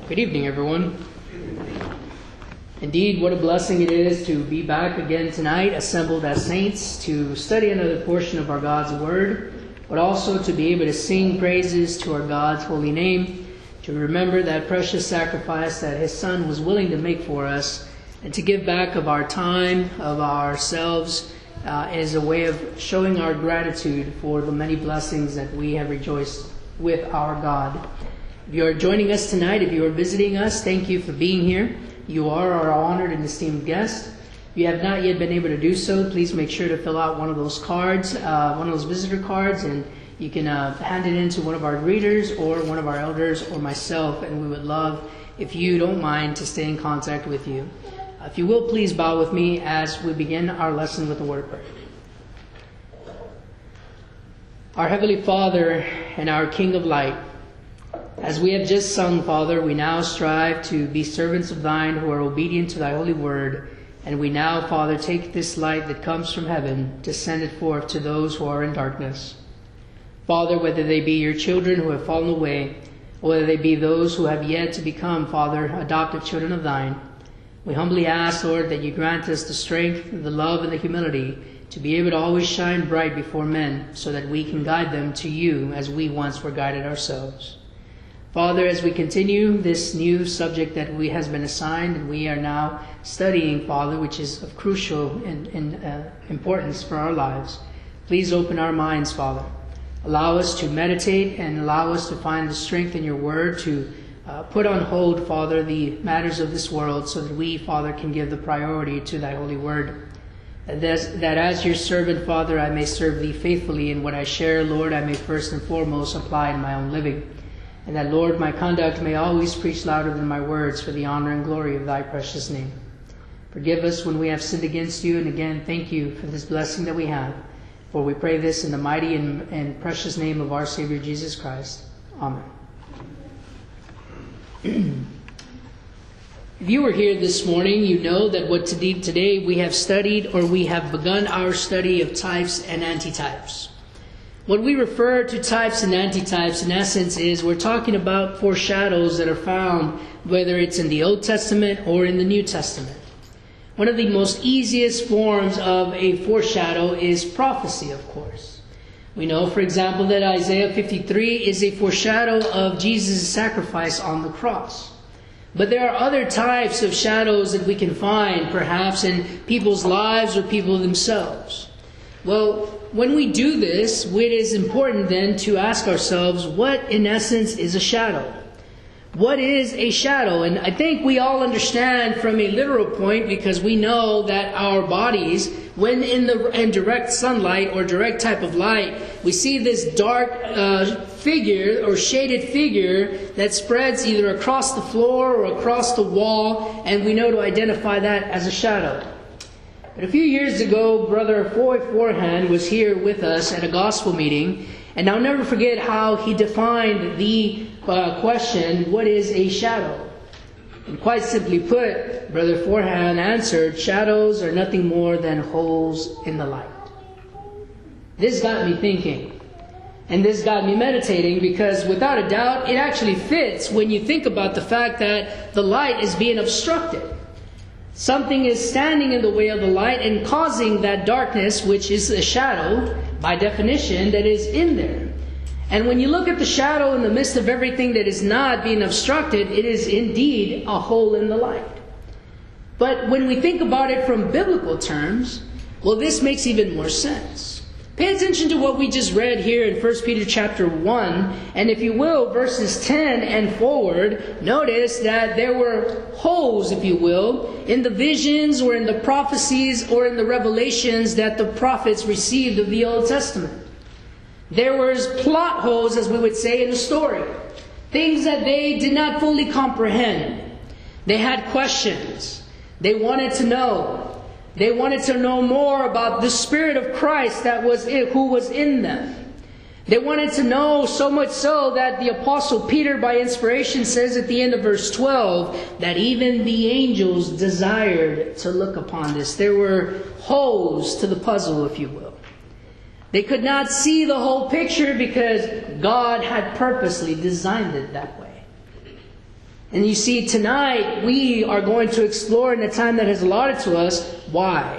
Good evening, everyone. Indeed, what a blessing it is to be back again tonight, assembled as saints, to study another portion of our God's Word, but also to be able to sing praises to our God's holy name, to remember that precious sacrifice that His Son was willing to make for us, and to give back of our time, of ourselves, as a way of showing our gratitude for the many blessings that we have rejoiced with our God. If you are joining us tonight, if you are visiting us, thank you for being here. You are our honored and esteemed guest. If you have not yet been able to do so, please make sure to fill out one of those cards, one of those visitor cards, and you can hand it in to one of our greeters or one of our elders or myself, and we would love, if you don't mind, to stay in contact with you. If you will, please bow with me as we begin our lesson with a word of prayer. Our Heavenly Father and our King of Light, as we have just sung, Father, we now strive to be servants of Thine who are obedient to Thy holy word. And we now, Father, take this light that comes from heaven to send it forth to those who are in darkness. Father, whether they be Your children who have fallen away, or whether they be those who have yet to become, Father, adopted children of Thine, we humbly ask, Lord, that You grant us the strength, the love, and the humility to be able to always shine bright before men so that we can guide them to You as we once were guided ourselves. Father, as we continue this new subject that has been assigned and we are now studying, Father, which is of crucial importance for our lives, please open our minds, Father. Allow us to meditate and allow us to find the strength in Your word to put on hold, Father, the matters of this world so that we, Father, can give the priority to Thy holy word. That as Your servant, Father, I may serve Thee faithfully in what I share, Lord, I may first and foremost apply in my own living. And that, Lord, my conduct may always preach louder than my words for the honor and glory of Thy precious name. Forgive us when we have sinned against You, and again, thank You for this blessing that we have. For we pray this in the mighty and precious name of our Savior Jesus Christ. Amen. If you were here this morning, you know that what today we have studied, or we have begun our study of types and antitypes. When we refer to types and antitypes, in essence, is we're talking about foreshadows that are found, whether it's in the Old Testament or in the New Testament. One of the most easiest forms of a foreshadow is prophecy, of course. We know, for example, that Isaiah 53 is a foreshadow of Jesus' sacrifice on the cross. But there are other types of shadows that we can find, perhaps in people's lives or people themselves. Well, when we do this, it is important then to ask ourselves, what in essence is a shadow? What is a shadow? And I think we all understand from a literal point, because we know that our bodies, when in direct sunlight or direct type of light, we see this dark figure or shaded figure that spreads either across the floor or across the wall, and we know to identify that as a shadow. But a few years ago, Brother Foy Forehand was here with us at a gospel meeting, and I'll never forget how he defined the question, what is a shadow? And quite simply put, Brother Forehand answered, shadows are nothing more than holes in the light. This got me thinking, and this got me meditating, because without a doubt, it actually fits when you think about the fact that the light is being obstructed. Something is standing in the way of the light and causing that darkness, which is a shadow, by definition, that is in there. And when you look at the shadow in the midst of everything that is not being obstructed, it is indeed a hole in the light. But when we think about it from biblical terms, well, this makes even more sense. Pay attention to what we just read here in 1 Peter chapter 1. And if you will, verses 10 and forward, notice that there were holes, if you will, in the visions or in the prophecies or in the revelations that the prophets received of the Old Testament. There was plot holes, as we would say, in the story. Things that they did not fully comprehend. They had questions. They wanted to know. They wanted to know more about the Spirit of Christ who was in them. They wanted to know so much so that the Apostle Peter, by inspiration, says at the end of verse 12 that even the angels desired to look upon this. There were holes to the puzzle, if you will. They could not see the whole picture because God had purposely designed it that way. And you see, tonight we are going to explore in the time that is allotted to us, why.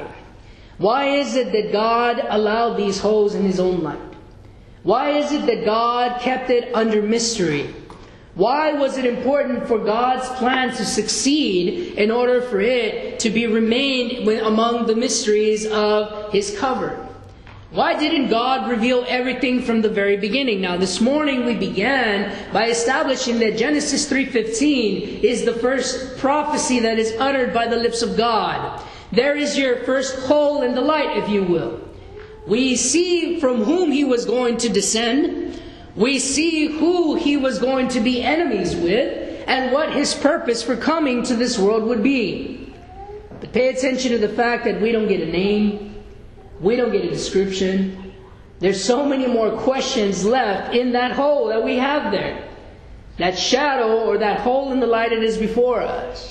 Why is it that God allowed these holes in His own light? Why is it that God kept it under mystery? Why was it important for God's plan to succeed in order for it to be remained among the mysteries of His cover? Why didn't God reveal everything from the very beginning? Now, this morning we began by establishing that Genesis 3:15 is the first prophecy that is uttered by the lips of God. There is your first hole in the light, if you will. We see from whom He was going to descend. We see who He was going to be enemies with, and what His purpose for coming to this world would be. But pay attention to the fact that we don't get a name. We don't get a description. There's so many more questions left in that hole that we have there. That shadow, or that hole in the light that is before us.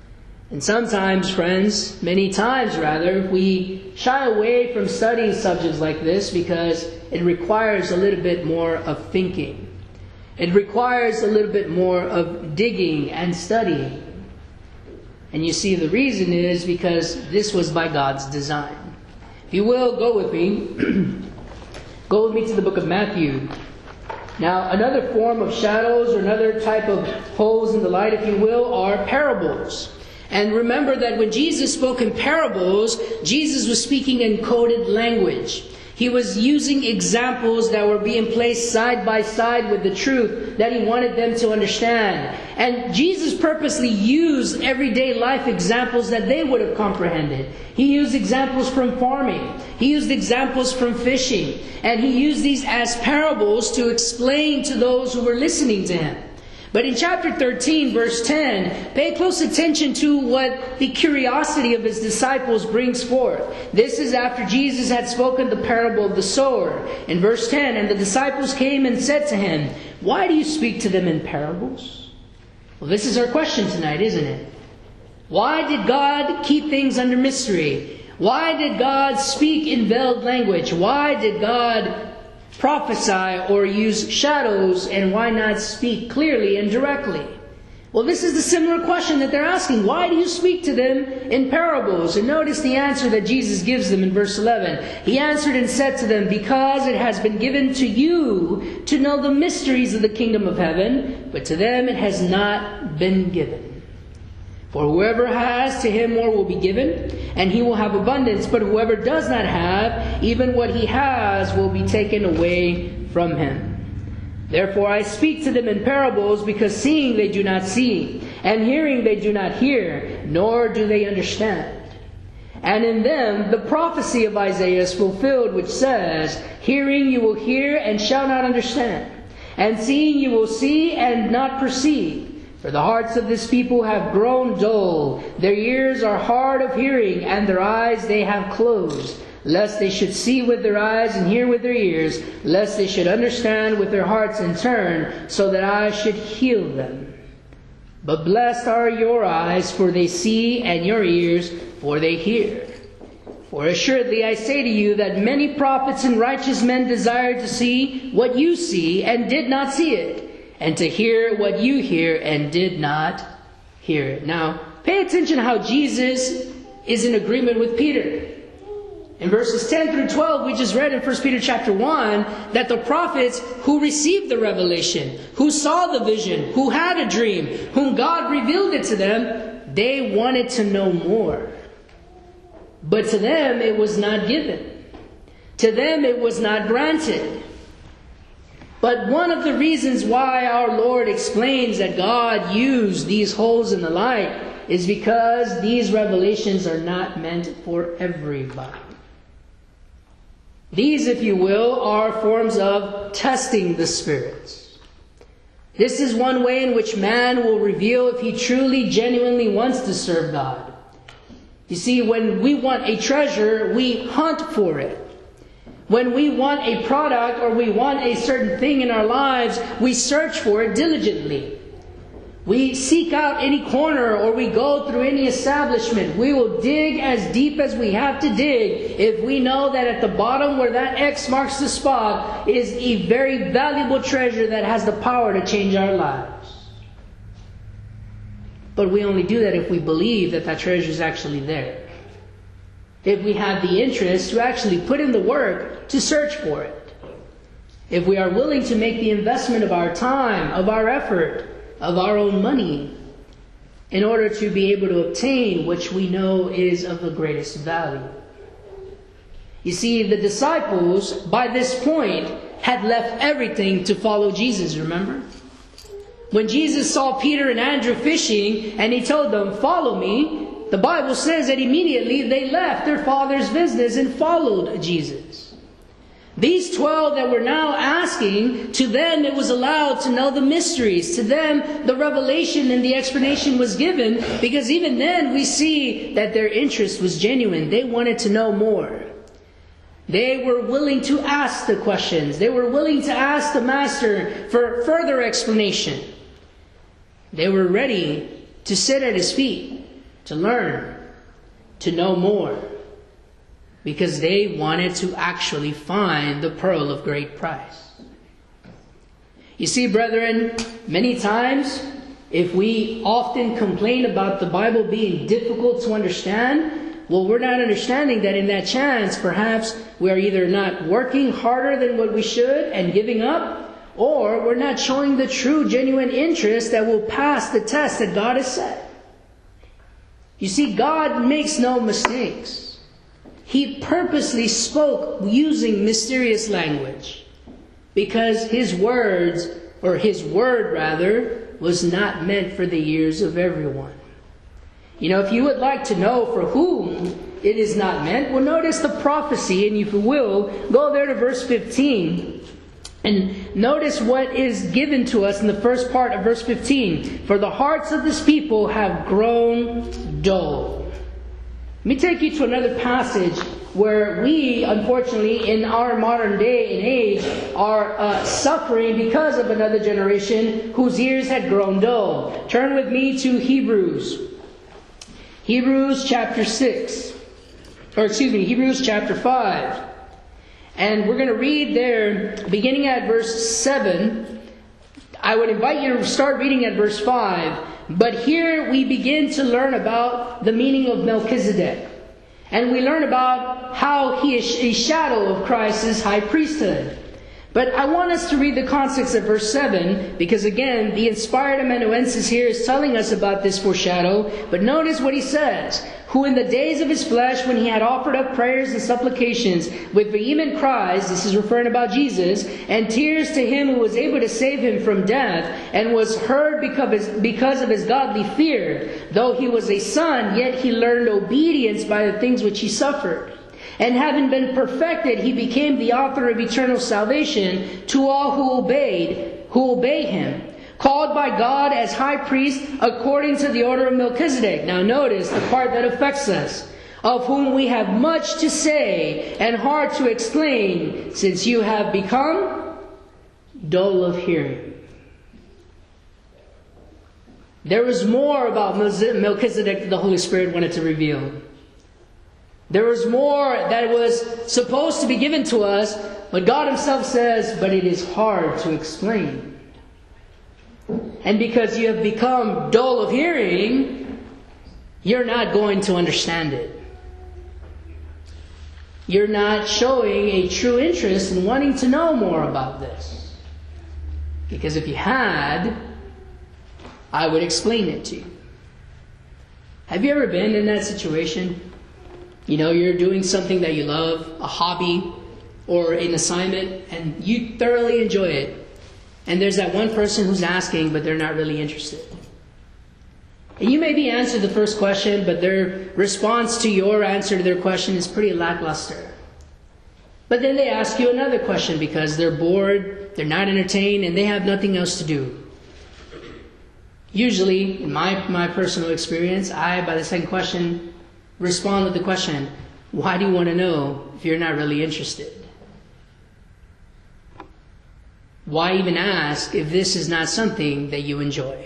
And sometimes, friends, many times rather, we shy away from studying subjects like this because it requires a little bit more of thinking. It requires a little bit more of digging and studying. And you see, the reason is because this was by God's design. If you will, go with me. Go with me to the book of Matthew. Now, another form of shadows, or another type of holes in the light, if you will, are parables. And remember that when Jesus spoke in parables, Jesus was speaking in coded language. He was using examples that were being placed side by side with the truth that He wanted them to understand. And Jesus purposely used everyday life examples that they would have comprehended. He used examples from farming. He used examples from fishing. And He used these as parables to explain to those who were listening to Him. But in chapter 13, verse 10, pay close attention to what the curiosity of His disciples brings forth. This is after Jesus had spoken the parable of the sower. In verse 10, and the disciples came and said to Him, "Why do you speak to them in parables?" Well, this is our question tonight, isn't it? Why did God keep things under mystery? Why did God speak in veiled language? Why did God prophesy or use shadows, and why not speak clearly and directly? Well, this is the similar question that they're asking. Why do you speak to them in parables? And notice the answer that Jesus gives them in verse 11. He answered and said to them, "Because it has been given to you to know the mysteries of the kingdom of heaven, but to them it has not been given. For whoever has, to him more will be given, and he will have abundance. But whoever does not have, even what he has will be taken away from him. Therefore I speak to them in parables, because seeing they do not see, and hearing they do not hear, nor do they understand. And in them the prophecy of Isaiah is fulfilled, which says, Hearing you will hear and shall not understand, and seeing you will see and not perceive. For the hearts of this people have grown dull, their ears are hard of hearing, and their eyes they have closed, lest they should see with their eyes and hear with their ears, lest they should understand with their hearts and turn, so that I should heal them. But blessed are your eyes, for they see, and your ears, for they hear. For assuredly I say to you that many prophets and righteous men desired to see what you see, and did not see it, and to hear what you hear, and did not hear it." Now, pay attention how Jesus is in agreement with Peter. In verses 10 through 12, we just read in 1 Peter chapter 1 that the prophets who received the revelation, who saw the vision, who had a dream, whom God revealed it to them, they wanted to know more. But to them it was not given. To them it was not granted. But one of the reasons why our Lord explains that God used these holes in the light is because these revelations are not meant for everybody. These, if you will, are forms of testing the spirits. This is one way in which man will reveal if he truly, genuinely wants to serve God. You see, when we want a treasure, we hunt for it. When we want a product or we want a certain thing in our lives, we search for it diligently. We seek out any corner, or we go through any establishment. We will dig as deep as we have to dig if we know that at the bottom where that X marks the spot is a very valuable treasure that has the power to change our lives. But we only do that if we believe that that treasure is actually there. If we have the interest to actually put in the work to search for it. If we are willing to make the investment of our time, of our effort, of our own money, in order to be able to obtain which we know is of the greatest value. You see, the disciples, by this point, had left everything to follow Jesus, remember? When Jesus saw Peter and Andrew fishing, and He told them, "Follow me," the Bible says that immediately they left their father's business and followed Jesus. These 12 that were now asking, to them it was allowed to know the mysteries. To them the revelation and the explanation was given, because even then we see that their interest was genuine. They wanted to know more. They were willing to ask the questions. They were willing to ask the Master for further explanation. They were ready to sit at His feet, to learn, to know more, because they wanted to actually find the pearl of great price. You see, brethren, many times, if we often complain about the Bible being difficult to understand, well, we're not understanding that in that chance, perhaps we are either not working harder than what we should and giving up, or we're not showing the true, genuine interest that will pass the test that God has set. You see, God makes no mistakes. He purposely spoke using mysterious language, because His words, or His word rather, was not meant for the ears of everyone. You know, if you would like to know for whom it is not meant, well, notice the prophecy, and if you will, go there to verse 15. And notice what is given to us in the first part of verse 15. For the hearts of this people have grown dull. Let me take you to another passage where we, unfortunately, in our modern day and age, are suffering because of another generation whose ears had grown dull. Turn with me to Hebrews. Hebrews chapter 5. And we're going to read there, beginning at verse 7. I would invite you to start reading at verse 5. But here we begin to learn about the meaning of Melchizedek. And we learn about how he is a shadow of Christ's high priesthood. But I want us to read the context of verse 7, because again, the inspired amanuensis here is telling us about this foreshadow. But notice what he says. Who in the days of his flesh, when he had offered up prayers and supplications with vehement cries, this is referring about Jesus, and tears to him who was able to save him from death, and was heard because of his godly fear. Though he was a son, yet he learned obedience by the things which he suffered. And having been perfected, he became the author of eternal salvation to all who obey him. Called by God as high priest according to the order of Melchizedek. Now notice the part that affects us. Of whom we have much to say and hard to explain, since you have become dull of hearing. There was more about Melchizedek that the Holy Spirit wanted to reveal. There was more that was supposed to be given to us, but God Himself says, but it is hard to explain. And because you have become dull of hearing, you're not going to understand it. You're not showing a true interest in wanting to know more about this. Because if you had, I would explain it to you. Have you ever been in that situation? You know, you're doing something that you love, a hobby or an assignment, and you thoroughly enjoy it. And there's that one person who's asking, but they're not really interested. And you maybe answer the first question, but their response to your answer to their question is pretty lackluster. But then they ask you another question because they're bored, they're not entertained, and they have nothing else to do. Usually, in my personal experience, by the second question, respond with the question, why do you want to know if you're not really interested? Why even ask if this is not something that you enjoy?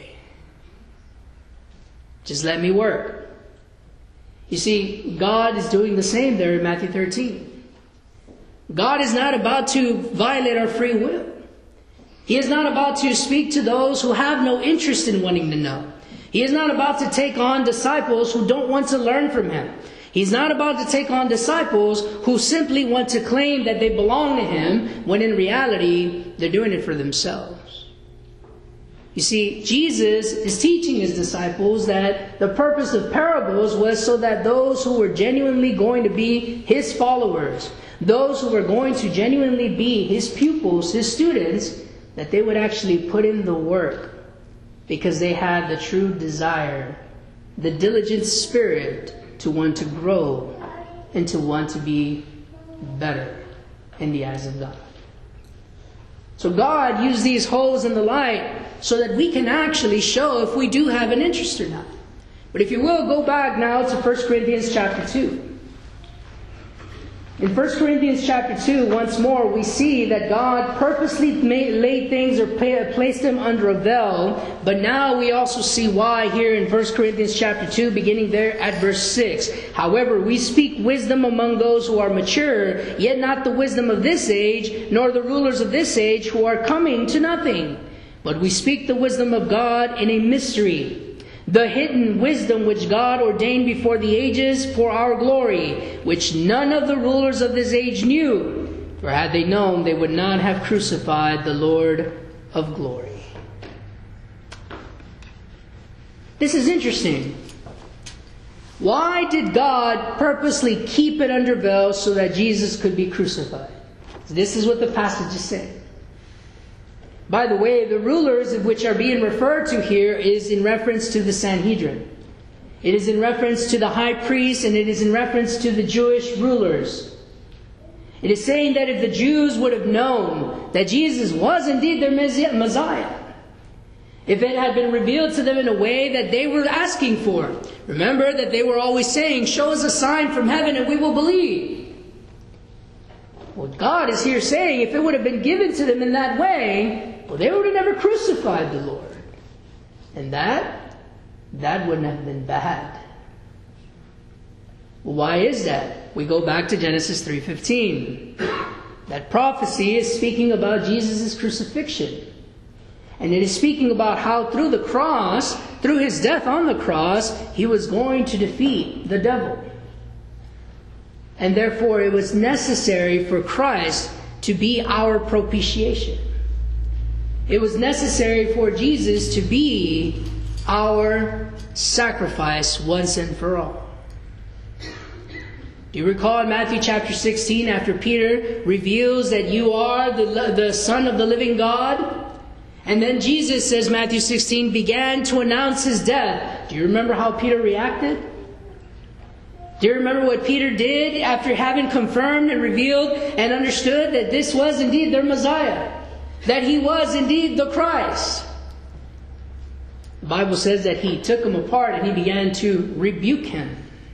Just let me work. You see, God is doing the same there in Matthew 13. God is not about to violate our free will. He is not about to speak to those who have no interest in wanting to know. He is not about to take on disciples who don't want to learn from him. He's not about to take on disciples who simply want to claim that they belong to him, when in reality, they're doing it for themselves. You see, Jesus is teaching his disciples that the purpose of parables was so that those who were genuinely going to be his followers, those who were going to genuinely be his pupils, his students, that they would actually put in the work because they had the true desire, the diligent spirit to want to grow and to want to be better in the eyes of God. So God used these holes in the light so that we can actually show if we do have an interest or not. But if you will, go back now to 1 Corinthians chapter 2. In 1 Corinthians chapter 2, once more, we see that God purposely laid things or placed them under a veil. But now we also see why here in 1 Corinthians chapter 2, beginning there at verse 6. However, we speak wisdom among those who are mature, yet not the wisdom of this age, nor the rulers of this age who are coming to nothing. But we speak the wisdom of God in a mystery, the hidden wisdom which God ordained before the ages for our glory, which none of the rulers of this age knew. For had they known, they would not have crucified the Lord of glory. This is interesting. Why did God purposely keep it under veil so that Jesus could be crucified? This is what the passage is saying. By the way, the rulers of which are being referred to here is in reference to the Sanhedrin. It is in reference to the high priest, and it is in reference to the Jewish rulers. It is saying that if the Jews would have known that Jesus was indeed their Messiah, if it had been revealed to them in a way that they were asking for, remember that they were always saying, "Show us a sign from heaven and we will believe." Well, God is here saying if it would have been given to them in that way, well, they would have never crucified the Lord. And that wouldn't have been bad. Well, why is that? We go back to Genesis 3:15. That prophecy is speaking about Jesus' crucifixion. And it is speaking about how through the cross, through his death on the cross, he was going to defeat the devil. And therefore it was necessary for Christ to be our propitiation. It was necessary for Jesus to be our sacrifice once and for all. Do you recall in Matthew chapter 16, after Peter reveals that you are the Son of the living God? And then Jesus, says Matthew 16, began to announce his death. Do you remember how Peter reacted? Do you remember what Peter did after having confirmed and revealed and understood that this was indeed their Messiah? That he was indeed the Christ? The Bible says that he took him apart and he began to rebuke him.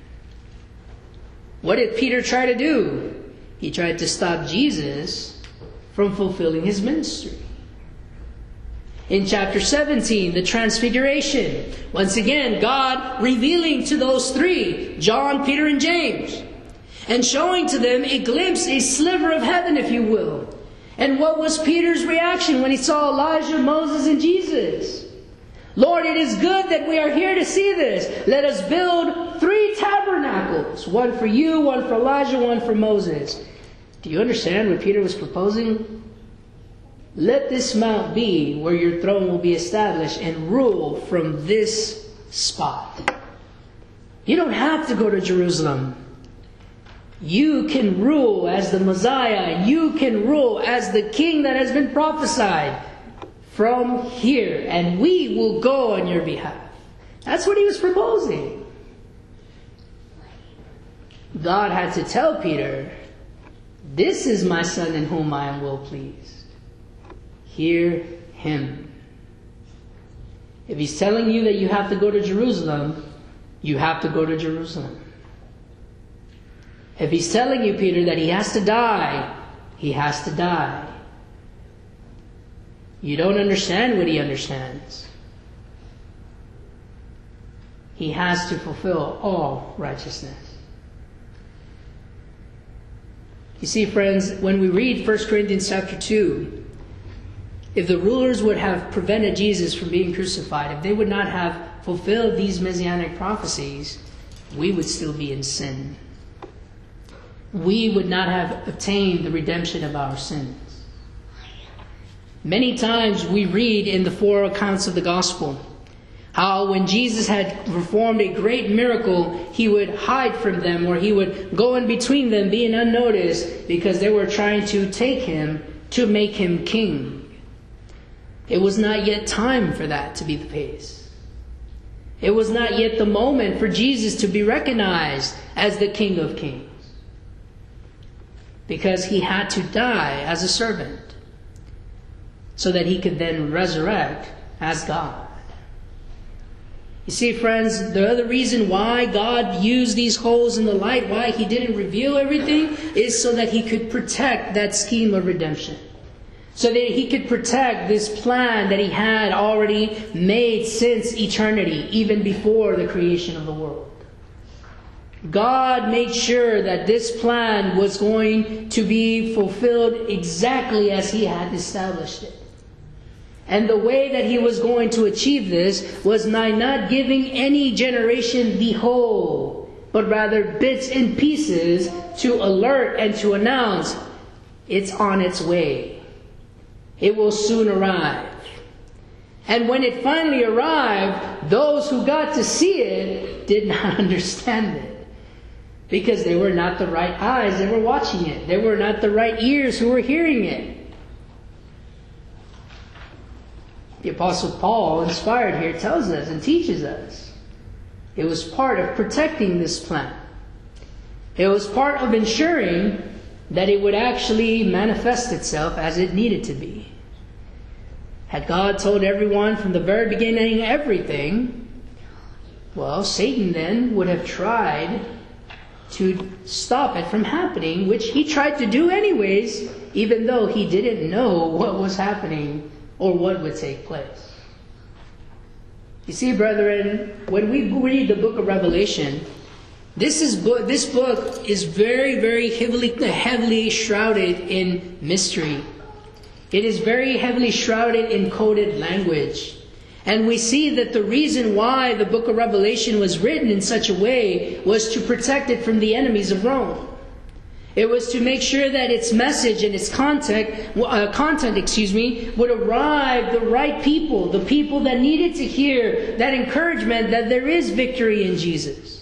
What did Peter try to do? He tried to stop Jesus from fulfilling his ministry. In chapter 17, the Transfiguration. Once again, God revealing to those three, John, Peter, and James, and showing to them a glimpse, a sliver of heaven, if you will. And what was Peter's reaction when he saw Elijah, Moses, and Jesus? Lord, it is good that we are here to see this. Let us build 3 tabernacles. One for you, one for Elijah, one for Moses. Do you understand what Peter was proposing? Let this mount be where your throne will be established and rule from this spot. You don't have to go to Jerusalem. You can rule as the Messiah. You can rule as the King that has been prophesied from here. And we will go on your behalf. That's what he was proposing. God had to tell Peter, this is my son in whom I am well pleased. Hear him. If he's telling you that you have to go to Jerusalem, you have to go to Jerusalem. If he's telling you, Peter, that he has to die, he has to die. You don't understand what he understands. He has to fulfill all righteousness. You see, friends, when we read 1 Corinthians chapter 2, if the rulers would have prevented Jesus from being crucified, if they would not have fulfilled these messianic prophecies, we would still be in sin. We would not have obtained the redemption of our sins. Many times we read in the 4 accounts of the gospel how when Jesus had performed a great miracle, he would hide from them, or he would go in between them being unnoticed because they were trying to take him to make him king. It was not yet time for that to be the case. It was not yet the moment for Jesus to be recognized as the King of Kings, because he had to die as a servant so that he could then resurrect as God. You see, friends, the other reason why God used these holes in the light, why he didn't reveal everything, is so that he could protect that scheme of redemption. So that he could protect this plan that he had already made since eternity, even before the creation of the world. God made sure that this plan was going to be fulfilled exactly as he had established it. And the way that he was going to achieve this was by not giving any generation the whole, but rather bits and pieces to alert and to announce it's on its way. It will soon arrive. And when it finally arrived, those who got to see it did not understand it, because they were not the right eyes that were watching it. They were not the right ears who were hearing it. The Apostle Paul, inspired here, tells us and teaches us it was part of protecting this plan. It was part of ensuring that it would actually manifest itself as it needed to be. Had God told everyone from the very beginning everything, well, Satan then would have tried to stop it from happening, which he tried to do anyways, even though he didn't know what was happening or what would take place. You see, brethren, when we read the book of Revelation, this book is very, very heavily shrouded in mystery. It is very heavily shrouded in coded language. And we see that the reason why the book of Revelation was written in such a way was to protect it from the enemies of Rome. It was to make sure that its message and its content, would arrive the right people, the people that needed to hear that encouragement that there is victory in Jesus.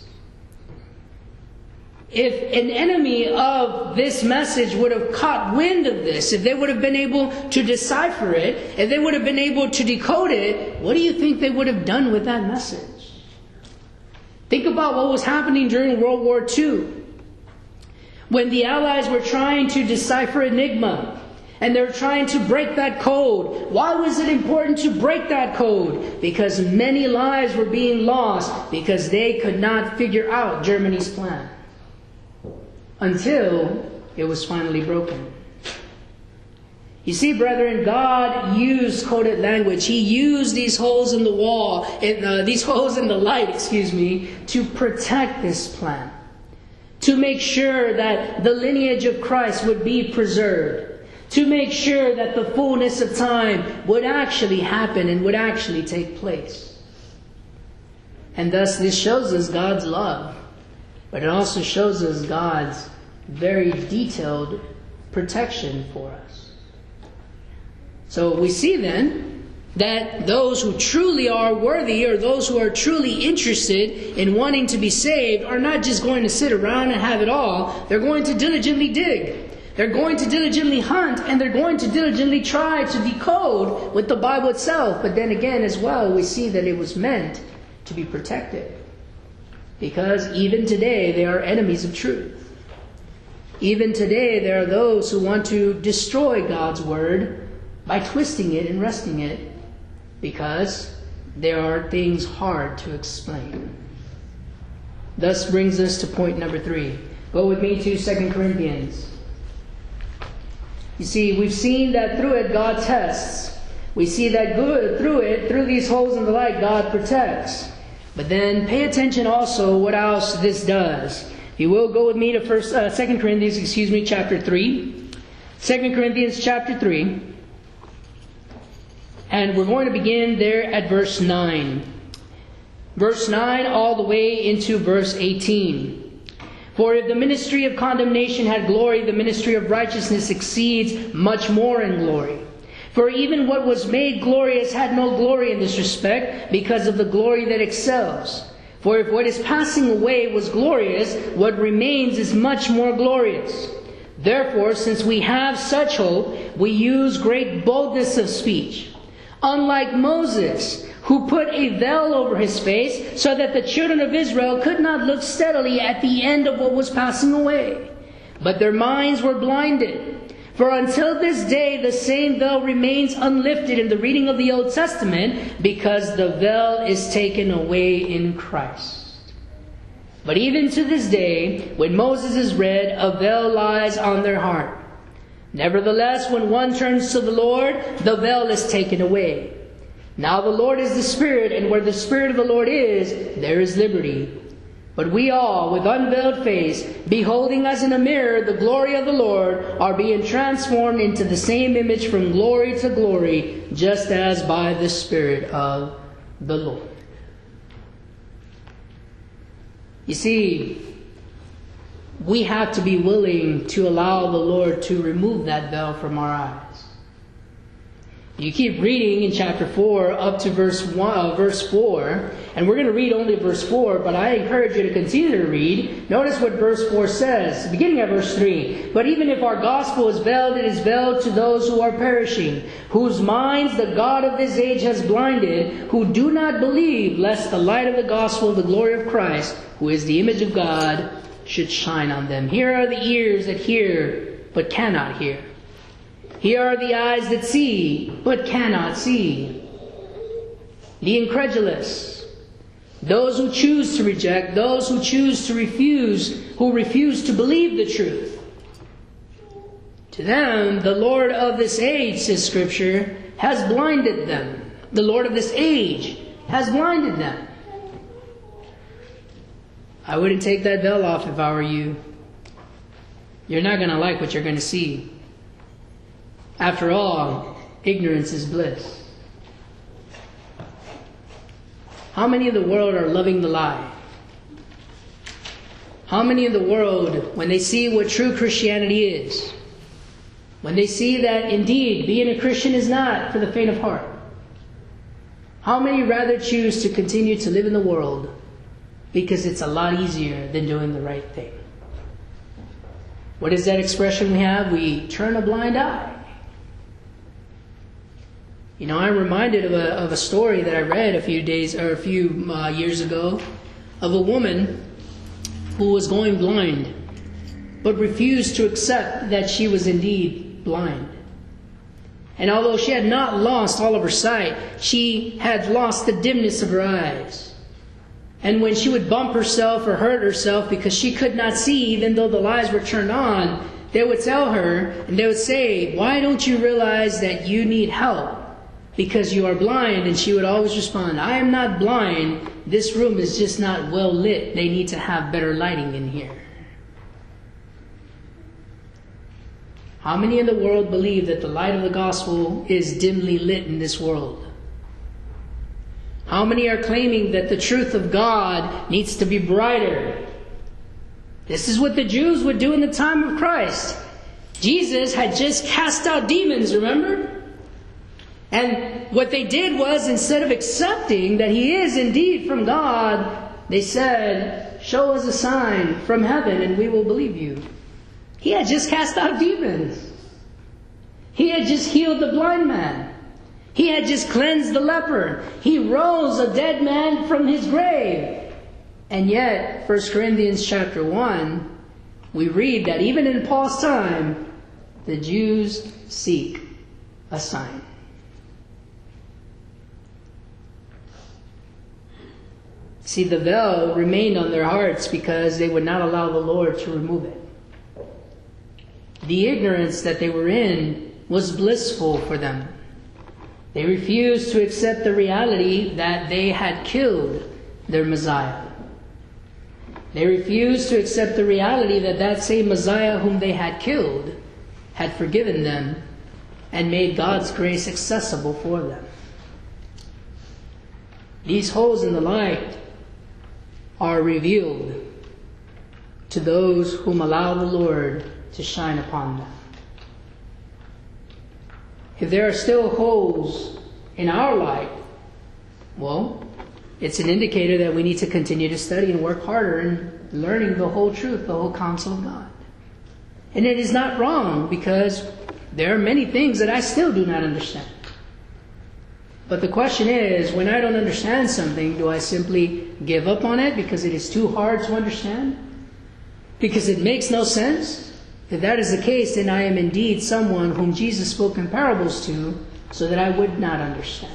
If an enemy of this message would have caught wind of this, if they would have been able to decipher it, if they would have been able to decode it, what do you think they would have done with that message? Think about what was happening during World War II. When the Allies were trying to decipher Enigma, and they were trying to break that code. Why was it important to break that code? Because many lives were being lost because they could not figure out Germany's plan. Until it was finally broken. You see, brethren, God used coded language. He used these holes in the wall, these holes in the light, to protect this plan. To make sure that the lineage of Christ would be preserved. To make sure that the fullness of time would actually happen and would actually take place. And thus this shows us God's love. But it also shows us God's very detailed protection for us. So we see then that those who truly are worthy, or those who are truly interested in wanting to be saved, are not just going to sit around and have it all. They're going to diligently dig. They're going to diligently hunt, and they're going to diligently try to decode with the Bible itself. But then again as well, we see that it was meant to be protected. Because even today, they are enemies of truth. Even today, there are those who want to destroy God's Word by twisting it and wresting it, because there are things hard to explain. Thus brings us to point number 3. Go with me to 2 Corinthians. You see, we've seen that through it God tests. We see that through these holes in the light, God protects. But then pay attention also what else this does. If you will, go with me to 2 Corinthians, chapter 3. 2 Corinthians chapter 3. And we're going to begin there at verse 9. Verse 9 all the way into verse 18. For if the ministry of condemnation had glory, the ministry of righteousness exceeds much more in glory. For even what was made glorious had no glory in this respect, because of the glory that excels. For if what is passing away was glorious, what remains is much more glorious. Therefore, since we have such hope, we use great boldness of speech. Unlike Moses, who put a veil over his face, so that the children of Israel could not look steadily at the end of what was passing away. But their minds were blinded. For until this day the same veil remains unlifted in the reading of the Old Testament, because the veil is taken away in Christ. But even to this day, when Moses is read, a veil lies on their heart. Nevertheless, when one turns to the Lord, the veil is taken away. Now the Lord is the Spirit, and where the Spirit of the Lord is, there is liberty. But we all, with unveiled face, beholding as in a mirror the glory of the Lord, are being transformed into the same image from glory to glory, just as by the Spirit of the Lord. You see, we have to be willing to allow the Lord to remove that veil from our eyes. You keep reading in chapter 4 up to verse 4, and we're going to read only verse 4, but I encourage you to continue to read. Notice what verse 4 says, beginning at verse 3. But even if our gospel is veiled, it is veiled to those who are perishing, whose minds the God of this age has blinded, who do not believe, lest the light of the gospel of the glory of Christ, who is the image of God, should shine on them. Here are the ears that hear, but cannot hear. Here are the eyes that see, but cannot see. The incredulous, those who choose to reject, those who choose to refuse, who refuse to believe the truth. To them, the Lord of this age, says Scripture, has blinded them. The Lord of this age has blinded them. I wouldn't take that veil off if I were you. You're not going to like what you're going to see. After all, ignorance is bliss. How many in the world are loving the lie? How many in the world, when they see what true Christianity is, when they see that indeed being a Christian is not for the faint of heart, how many rather choose to continue to live in the world because it's a lot easier than doing the right thing? What is that expression we have? We turn a blind eye. You know, I'm reminded of a story that I read a few years ago of a woman who was going blind, but refused to accept that she was indeed blind. And although she had not lost all of her sight, she had lost the dimness of her eyes. And when she would bump herself or hurt herself because she could not see, even though the lights were turned on, they would tell her, and they would say, "Why don't you realize that you need help? Because you are blind." And she would always respond, "I am not blind. This room is just not well lit. They need to have better lighting in here." How many in the world believe that the light of the gospel is dimly lit in this world? How many are claiming that the truth of God needs to be brighter? This is what the Jews would do in the time of Christ. Jesus had just cast out demons, remember? And what they did was, instead of accepting that He is indeed from God, they said, "Show us a sign from heaven and we will believe you." He had just cast out demons. He had just healed the blind man. He had just cleansed the leper. He rose a dead man from his grave. And yet, 1 Corinthians chapter 1, we read that even in Paul's time, the Jews seek a sign. See, the veil remained on their hearts because they would not allow the Lord to remove it. The ignorance that they were in was blissful for them. They refused to accept the reality that they had killed their Messiah. They refused to accept the reality that that same Messiah whom they had killed had forgiven them and made God's grace accessible for them. These holes in the light are revealed to those whom allow the Lord to shine upon them. If there are still holes in our light, well, it's an indicator that we need to continue to study and work harder in learning the whole truth, the whole counsel of God. And it is not wrong, because there are many things that I still do not understand. But the question is, when I don't understand something, do I simply give up on it because it is too hard to understand? Because it makes no sense? If that is the case, then I am indeed someone whom Jesus spoke in parables to, so that I would not understand.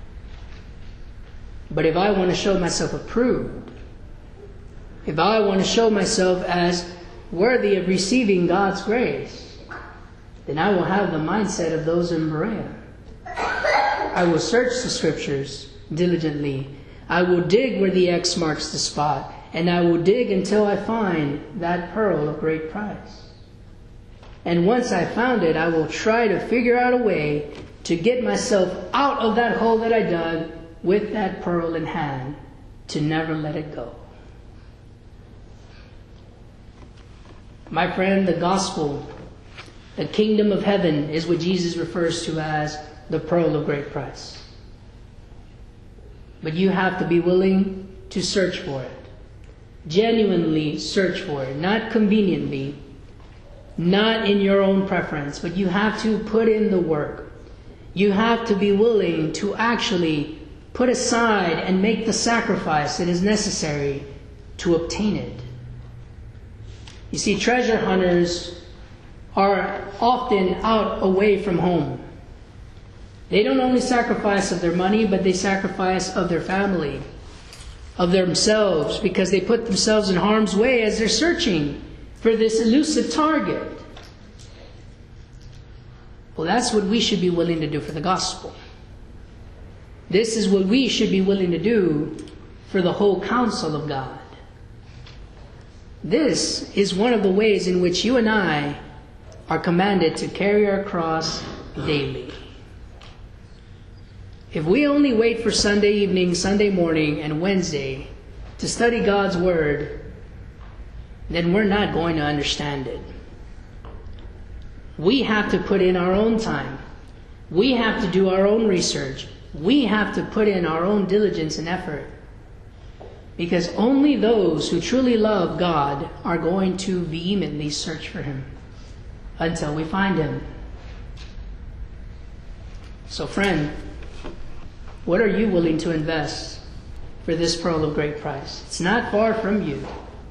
But if I want to show myself approved, if I want to show myself as worthy of receiving God's grace, then I will have the mindset of those in Berea. I will search the Scriptures diligently. I will dig where the X marks the spot, and I will dig until I find that pearl of great price. And once I found it, I will try to figure out a way to get myself out of that hole that I dug with that pearl in hand, to never let it go. My friend, the gospel, the kingdom of heaven, is what Jesus refers to as the pearl of great price. But you have to be willing to search for it. Genuinely search for it. Not conveniently. Not in your own preference. But you have to put in the work. You have to be willing to actually put aside and make the sacrifice that is necessary to obtain it. You see, treasure hunters are often out away from home. They don't only sacrifice of their money, but they sacrifice of their family, of themselves, because they put themselves in harm's way as they're searching for this elusive target. Well, that's what we should be willing to do for the gospel. This is what we should be willing to do for the whole counsel of God. This is one of the ways in which you and I are commanded to carry our cross daily. If we only wait for Sunday evening, Sunday morning, and Wednesday to study God's Word, then we're not going to understand it. We have to put in our own time. We have to do our own research. We have to put in our own diligence and effort. Because only those who truly love God are going to vehemently search for Him until we find Him. So, friend, what are you willing to invest for this pearl of great price? It's not far from you.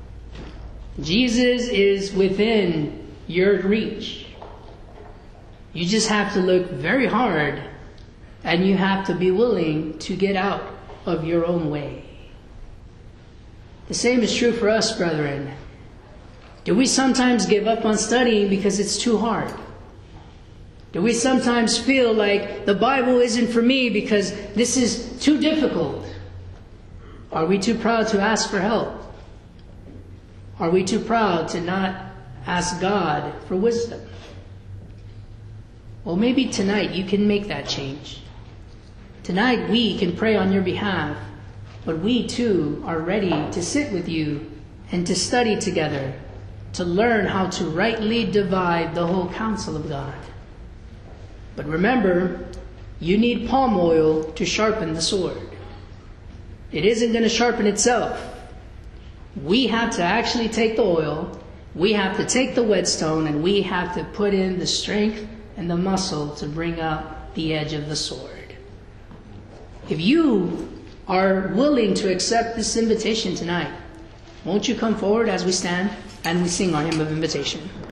Jesus is within your reach. You just have to look very hard, and you have to be willing to get out of your own way. The same is true for us, brethren. Do we sometimes give up on studying because it's too hard? Do we sometimes feel like the Bible isn't for me because this is too difficult? Are we too proud to ask for help? Are we too proud to not ask God for wisdom? Well, maybe tonight you can make that change. Tonight we can pray on your behalf, but we too are ready to sit with you and to study together, to learn how to rightly divide the whole counsel of God. But remember, you need palm oil to sharpen the sword. It isn't going to sharpen itself. We have to actually take the oil, we have to take the whetstone, and we have to put in the strength and the muscle to bring out the edge of the sword. If you are willing to accept this invitation tonight, won't you come forward as we stand and we sing our hymn of invitation?